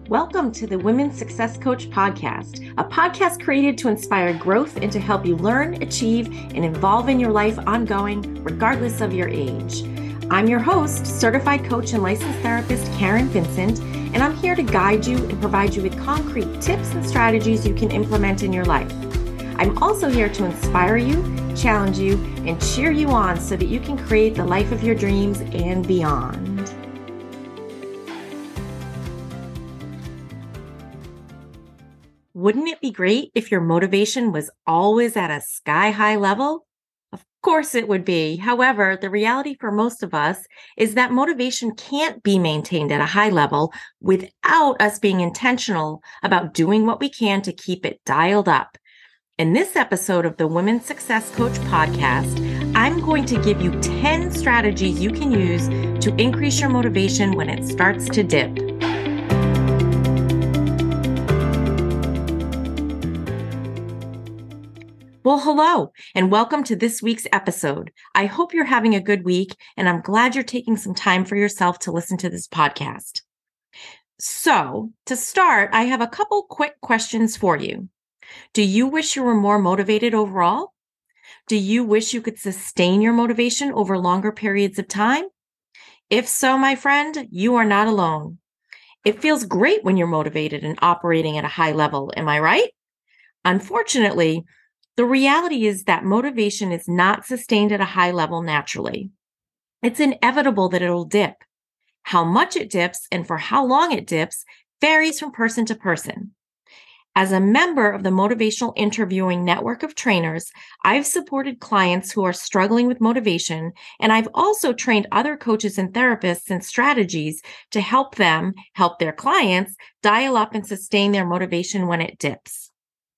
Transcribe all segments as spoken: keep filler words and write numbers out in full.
Welcome to the Women's Success Coach Podcast, a podcast created to inspire growth and to help you learn, achieve, and evolve in your life ongoing, regardless of your age. I'm your host, certified coach and licensed therapist Karen Vincent, and I'm here to guide you and provide you with concrete tips and strategies you can implement in your life. I'm also here to inspire you, challenge you, and cheer you on so that you can create the life of your dreams and beyond. Wouldn't it be great if your motivation was always at a sky-high level? Of course it would be. However, the reality for most of us is that motivation can't be maintained at a high level without us being intentional about doing what we can to keep it dialed up. In this episode of the Women's Success Coach Podcast, I'm going to give you ten strategies you can use to increase your motivation when it starts to dip. Well, hello, and welcome to this week's episode. I hope you're having a good week, and I'm glad you're taking some time for yourself to listen to this podcast. So, to start, I have a couple quick questions for you. Do you wish you were more motivated overall? Do you wish you could sustain your motivation over longer periods of time? If so, my friend, you are not alone. It feels great when you're motivated and operating at a high level, am I right? Unfortunately, the reality is that motivation is not sustained at a high level naturally. It's inevitable that it'll dip. How much it dips and for how long it dips varies from person to person. As a member of the Motivational Interviewing Network of Trainers, I've supported clients who are struggling with motivation, and I've also trained other coaches and therapists and strategies to help them help their clients dial up and sustain their motivation when it dips.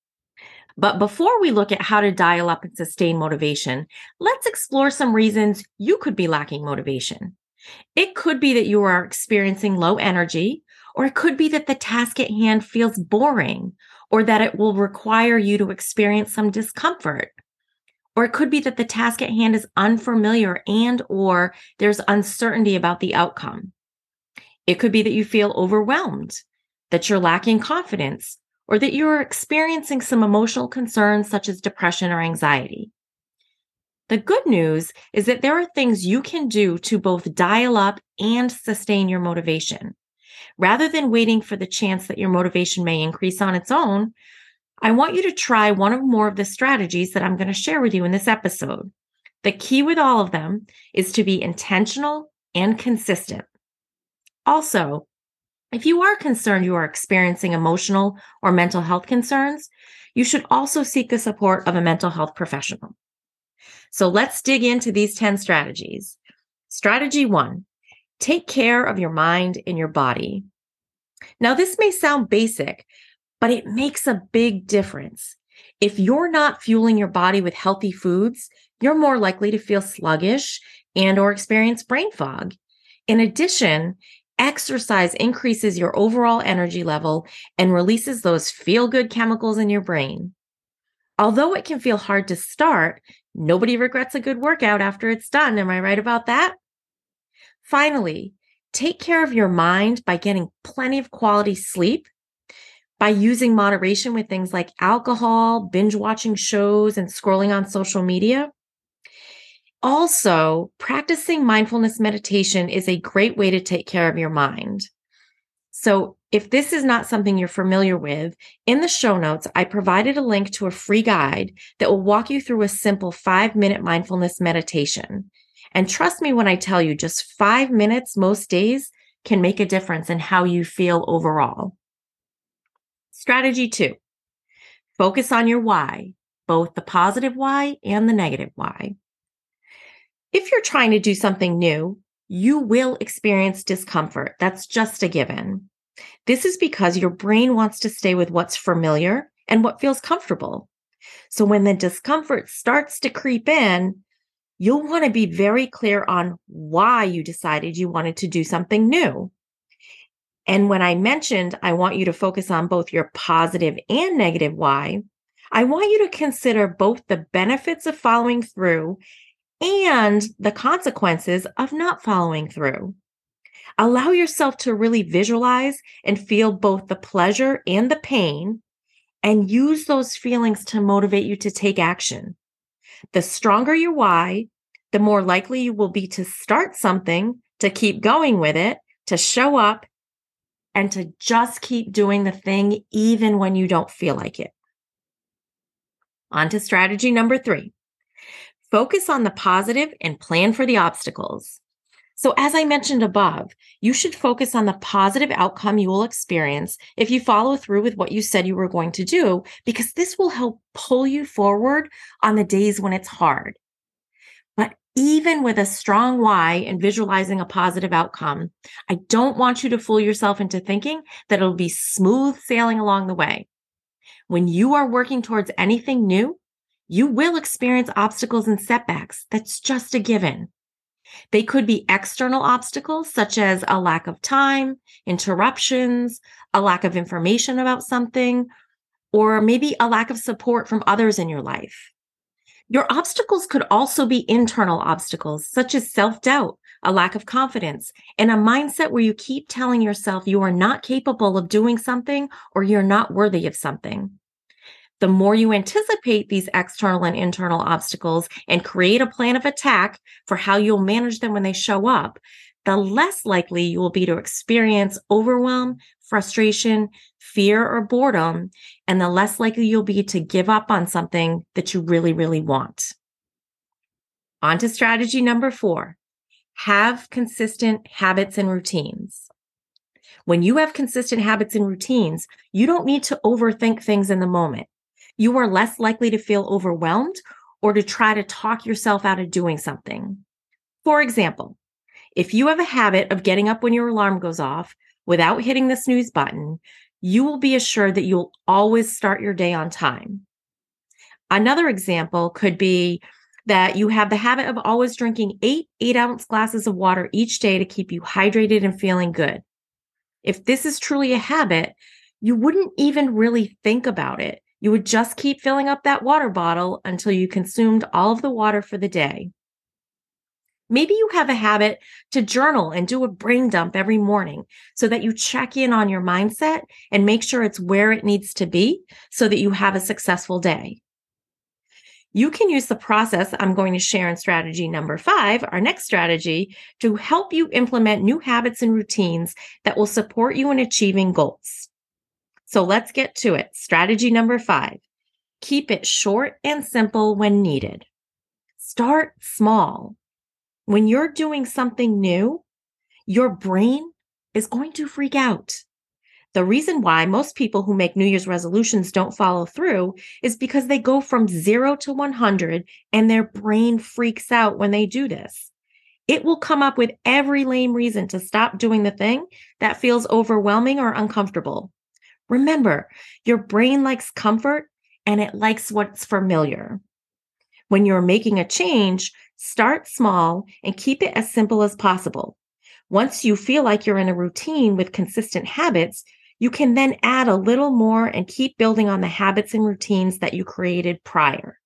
But before we look at how to dial up and sustain motivation, let's explore some reasons you could be lacking motivation. It could be that you are experiencing low energy, or it could be that the task at hand feels boring, or that it will require you to experience some discomfort. Or it could be that the task at hand is unfamiliar and or there's uncertainty about the outcome. It could be that you feel overwhelmed, that you're lacking confidence, or that you're experiencing some emotional concerns such as depression or anxiety. The good news is that there are things you can do to both dial up and sustain your motivation. Rather than waiting for the chance that your motivation may increase on its own, I want you to try one or more of the strategies that I'm going to share with you in this episode. The key with all of them is to be intentional and consistent. Also, if you are concerned you are experiencing emotional or mental health concerns, you should also seek the support of a mental health professional. So let's dig into these ten strategies. Strategy one, take care of your mind and your body. Now, this may sound basic, but it makes a big difference. If you're not fueling your body with healthy foods, you're more likely to feel sluggish and or experience brain fog. In addition, exercise increases your overall energy level and releases those feel-good chemicals in your brain. Although it can feel hard to start, nobody regrets a good workout after it's done. Am I right about that? Finally, take care of your mind by getting plenty of quality sleep, by using moderation with things like alcohol, binge watching shows, and scrolling on social media. Also, practicing mindfulness meditation is a great way to take care of your mind. So if this is not something you're familiar with, in the show notes, I provided a link to a free guide that will walk you through a simple five-minute mindfulness meditation. And trust me when I tell you, just five minutes most days can make a difference in how you feel overall. Strategy two, focus on your why, both the positive why and the negative why. If you're trying to do something new, you will experience discomfort. That's just a given. This is because your brain wants to stay with what's familiar and what feels comfortable. So when the discomfort starts to creep in, you'll want to be very clear on why you decided you wanted to do something new. And when I mentioned I want you to focus on both your positive and negative why, I want you to consider both the benefits of following through and the consequences of not following through. Allow yourself to really visualize and feel both the pleasure and the pain, and use those feelings to motivate you to take action. The stronger your why, the more likely you will be to start something, to keep going with it, to show up, and to just keep doing the thing even when you don't feel like it. On to strategy number three. Focus on the positive and plan for the obstacles. So as I mentioned above, you should focus on the positive outcome you will experience if you follow through with what you said you were going to do, because this will help pull you forward on the days when it's hard. But even with a strong why and visualizing a positive outcome, I don't want you to fool yourself into thinking that it'll be smooth sailing along the way. When you are working towards anything new, you will experience obstacles and setbacks. That's just a given. They could be external obstacles, such as a lack of time, interruptions, a lack of information about something, or maybe a lack of support from others in your life. Your obstacles could also be internal obstacles, such as self-doubt, a lack of confidence, and a mindset where you keep telling yourself you are not capable of doing something or you're not worthy of something. The more you anticipate these external and internal obstacles and create a plan of attack for how you'll manage them when they show up, the less likely you will be to experience overwhelm, frustration, fear, or boredom, and the less likely you'll be to give up on something that you really, really want. On to strategy number four. Have consistent habits and routines. When you have consistent habits and routines, you don't need to overthink things in the moment. You are less likely to feel overwhelmed or to try to talk yourself out of doing something. For example, if you have a habit of getting up when your alarm goes off without hitting the snooze button, you will be assured that you'll always start your day on time. Another example could be that you have the habit of always drinking eight eight-ounce glasses of water each day to keep you hydrated and feeling good. If this is truly a habit, you wouldn't even really think about it. You would just keep filling up that water bottle until you consumed all of the water for the day. Maybe you have a habit to journal and do a brain dump every morning so that you check in on your mindset and make sure it's where it needs to be so that you have a successful day. You can use the process I'm going to share in strategy number five, our next strategy, to help you implement new habits and routines that will support you in achieving goals. So let's get to it. Strategy number five, keep it short and simple when needed. Start small. When you're doing something new, your brain is going to freak out. The reason why most people who make New Year's resolutions don't follow through is because they go from zero to one hundred and their brain freaks out when they do this. It will come up with every lame reason to stop doing the thing that feels overwhelming or uncomfortable. Remember, your brain likes comfort and it likes what's familiar. When you're making a change, start small and keep it as simple as possible. Once you feel like you're in a routine with consistent habits, you can then add a little more and keep building on the habits and routines that you created prior.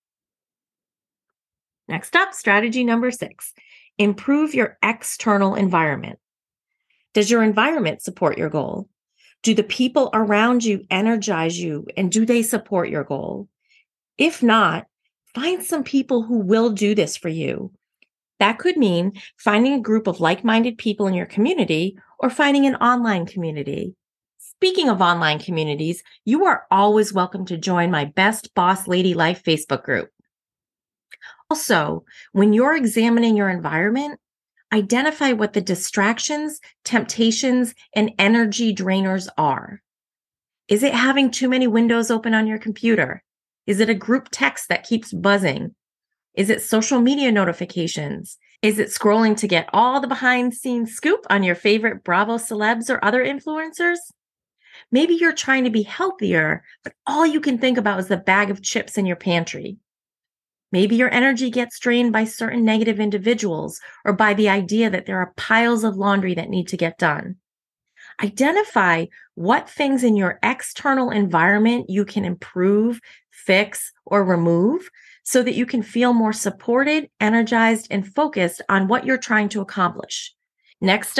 Next up, strategy number six, improve your external environment. Does your environment support your goal? Do the people around you energize you, and do they support your goal? If not, find some people who will do this for you. That could mean finding a group of like-minded people in your community or finding an online community. Speaking of online communities, you are always welcome to join my Best Boss Lady Life Facebook group. Also, when you're examining your environment, identify what the distractions, temptations, and energy drainers are. Is it having too many windows open on your computer? Is it a group text that keeps buzzing? Is it social media notifications? Is it scrolling to get all the behind-the-scenes scoop on your favorite Bravo celebs or other influencers? Maybe you're trying to be healthier, but all you can think about is the bag of chips in your pantry. Maybe your energy gets drained by certain negative individuals or by the idea that there are piles of laundry that need to get done. Identify what things in your external environment you can improve, fix, or remove so that you can feel more supported, energized, and focused on what you're trying to accomplish. Next up,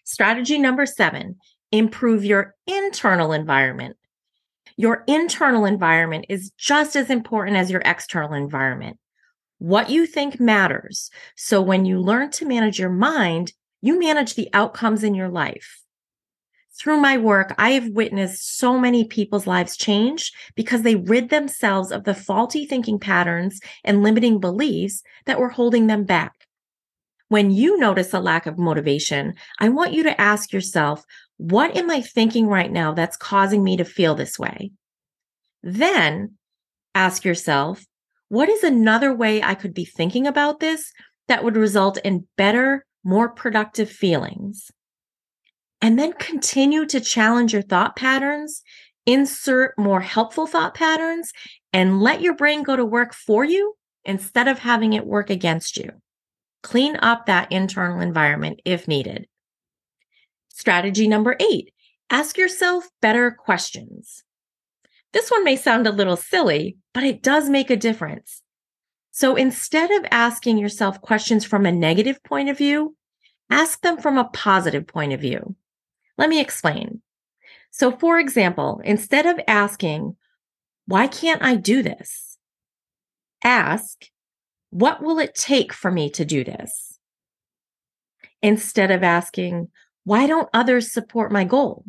Strategy number seven, improve your internal environment. Your internal environment is just as important as your external environment. What you think matters. So when you learn to manage your mind, you manage the outcomes in your life. Through my work, I have witnessed so many people's lives change because they rid themselves of the faulty thinking patterns and limiting beliefs that were holding them back. When you notice a lack of motivation, I want you to ask yourself, what am I thinking right now that's causing me to feel this way? Then ask yourself, what is another way I could be thinking about this that would result in better, more productive feelings? And then continue to challenge your thought patterns, insert more helpful thought patterns, and let your brain go to work for you instead of having it work against you. Clean up that internal environment if needed. Strategy number eight, ask yourself better questions. This one may sound a little silly, but it does make a difference. So instead of asking yourself questions from a negative point of view, ask them from a positive point of view. Let me explain. So for example, instead of asking, why can't I do this? Ask, what will it take for me to do this? Instead of asking, why don't others support my goal?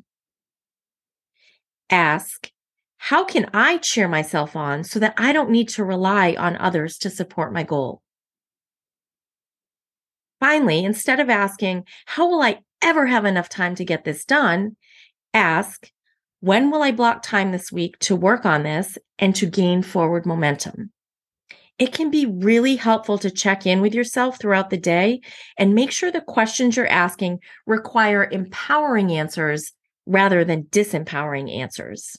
Ask, how can I cheer myself on so that I don't need to rely on others to support my goal? Finally, instead of asking, how will I ever have enough time to get this done? Ask, when will I block time this week to work on this and to gain forward momentum? It can be really helpful to check in with yourself throughout the day and make sure the questions you're asking require empowering answers rather than disempowering answers.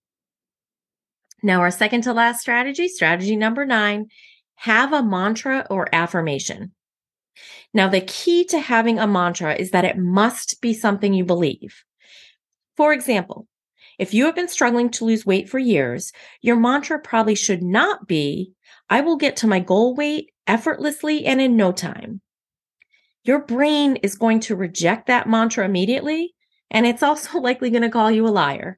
Now, our second to last strategy, strategy number nine, have a mantra or affirmation. Now, the key to having a mantra is that it must be something you believe. For example, if you have been struggling to lose weight for years, your mantra probably should not be, I will get to my goal weight effortlessly and in no time. Your brain is going to reject that mantra immediately, and it's also likely going to call you a liar.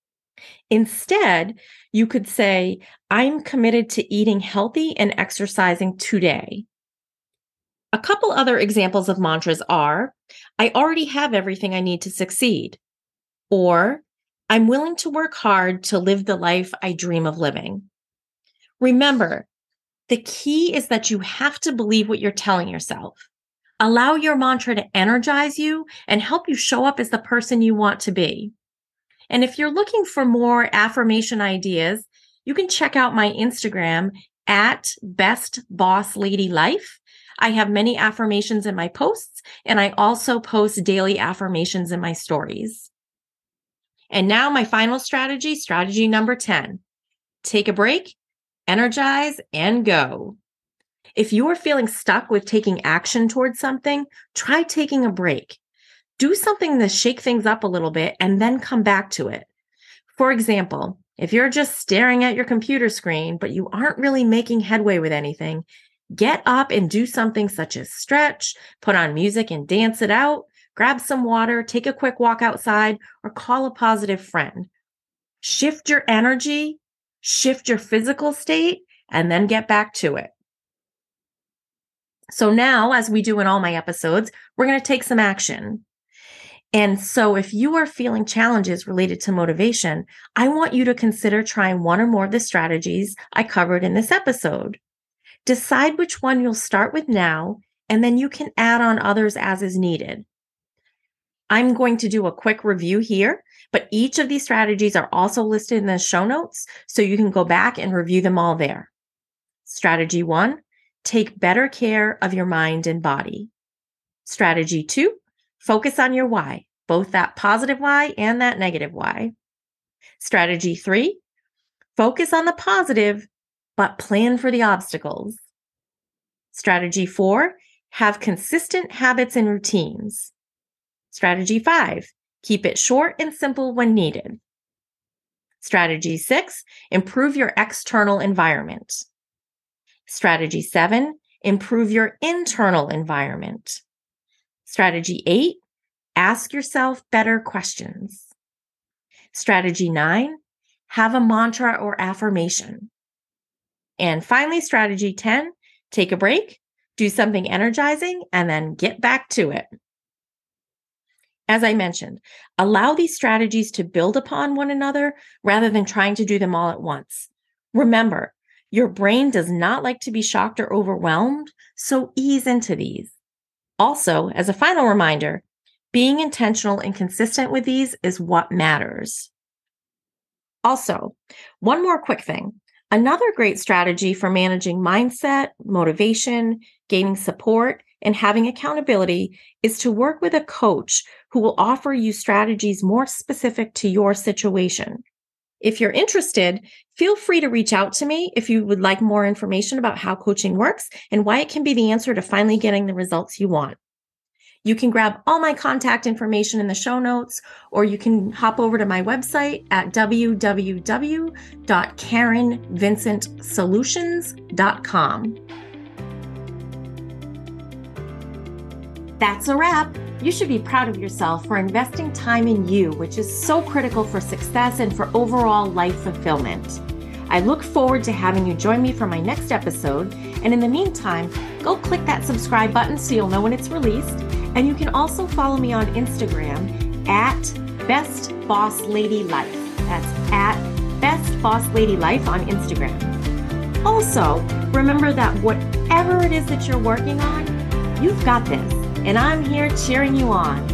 Instead, you could say, I'm committed to eating healthy and exercising today. A couple other examples of mantras are, I already have everything I need to succeed, or I'm willing to work hard to live the life I dream of living. Remember, the key is that you have to believe what you're telling yourself. Allow your mantra to energize you and help you show up as the person you want to be. And if you're looking for more affirmation ideas, you can check out my Instagram at Best Boss Lady Life. I have many affirmations in my posts, and I also post daily affirmations in my stories. And now my final strategy, strategy number ten, take a break, energize, and go. If you are feeling stuck with taking action towards something, try taking a break. Do something to shake things up a little bit and then come back to it. For example, if you're just staring at your computer screen, but you aren't really making headway with anything, get up and do something such as stretch, put on music and dance it out, grab some water, take a quick walk outside, or call a positive friend. Shift your energy, shift your physical state, and then get back to it. So now, as we do in all my episodes, we're going to take some action. And so if you are feeling challenges related to motivation, I want you to consider trying one or more of the strategies I covered in this episode. Decide which one you'll start with now, and then you can add on others as is needed. I'm going to do a quick review here, but each of these strategies are also listed in the show notes, so you can go back and review them all there. Strategy one, take better care of your mind and body. Strategy two, focus on your why, both that positive why and that negative why. Strategy three, focus on the positive, but plan for the obstacles. Strategy four, have consistent habits and routines. Strategy five, keep it short and simple when needed. Strategy six, improve your external environment. Strategy seven, improve your internal environment. Strategy eight, Ask yourself better questions. Strategy nine, have a mantra or affirmation. And finally, strategy ten, take a break, do something energizing, and then get back to it. As I mentioned, allow these strategies to build upon one another rather than trying to do them all at once. Remember, your brain does not like to be shocked or overwhelmed, so ease into these. Also, as a final reminder, being intentional and consistent with these is what matters. Also, one more quick thing. Another great strategy for managing mindset, motivation, gaining support, and having accountability is to work with a coach who will offer you strategies more specific to your situation. If you're interested, feel free to reach out to me if you would like more information about how coaching works and why it can be the answer to finally getting the results you want. You can grab all my contact information in the show notes, or you can hop over to my website at w w w dot karen vincent solutions dot com. That's a wrap. You should be proud of yourself for investing time in you, which is so critical for success and for overall life fulfillment. I look forward to having you join me for my next episode. And in the meantime, go click that subscribe button so you'll know when it's released. And you can also follow me on Instagram at Best Boss Lady Life. That's at Best Boss Lady Life on Instagram. Also, remember that whatever it is that you're working on, you've got this. And I'm here cheering you on.